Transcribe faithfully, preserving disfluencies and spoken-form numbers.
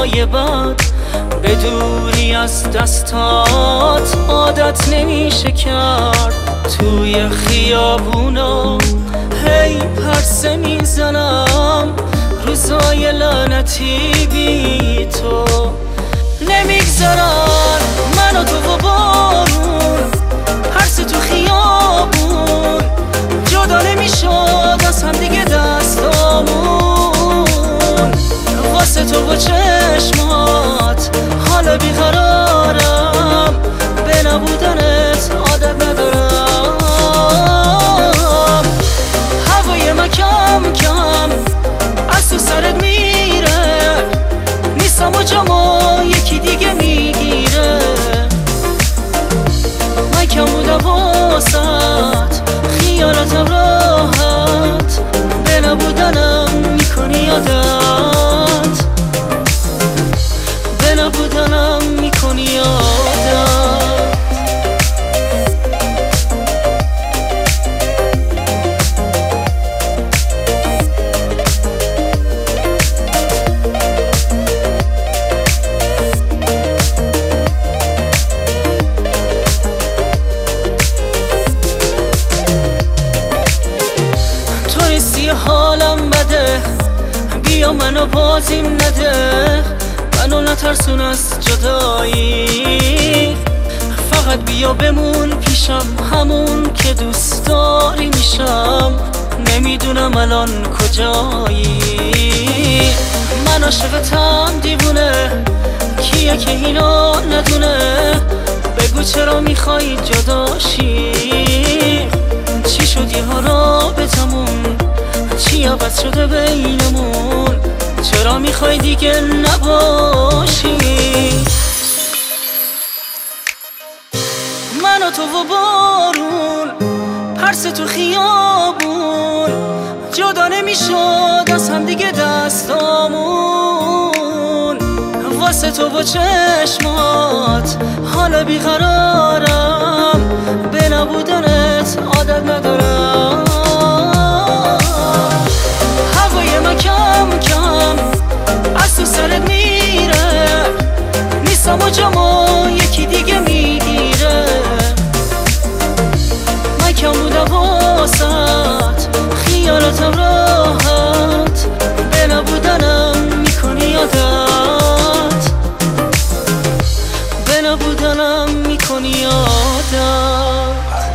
روزای بعد به دوری از دستات عادت نمیشه کرد. توی خیابونا هی پرسه میزنم، روزای لعنتی بی تو نمیگذرن. من و تو و بارون پرسه تو خیابون، جدا نمیشد از هم دیگه دستامون. واسه تو و چشمات حالا بیقرارم، به نبودنت عادت ندارم. هوای من کم کم از تو سرت میره، نیستم و جامو یکی دیگه میگیره. من کم بودم واسط خیالتم راحت، به نبودنم میکنی یادت، به نبودنم میکنی یادت. حالم بده، بیا منو بازیم نده، منو نترسون از جدایی. فقط بیا بمون پیشم، همون که دوست داری میشم. نمیدونم الان کجایی، من عاشقتم دیوونه، کیه که اینو ندونه؟ بگو چرا میخوای جداشی؟ چی شدی ها رابطمون؟ چی عوض شده بینمون؟ چرا میخوای دیگه نباشی؟ من و تو و بارون پرسه تو خیابون، جدا نمیشد از هم دیگه دستامون. واسه تو و چشمات حالا بیقرارم، به نبودنت عادت ندارم. هوای من کم کم از تو سرت میره، نیستم و جامو یکی دیگه میگیره. من کم بودم واسط خیالتم راحت، به نبودنم میکنی یادت، به نبودنم میکنی یادت.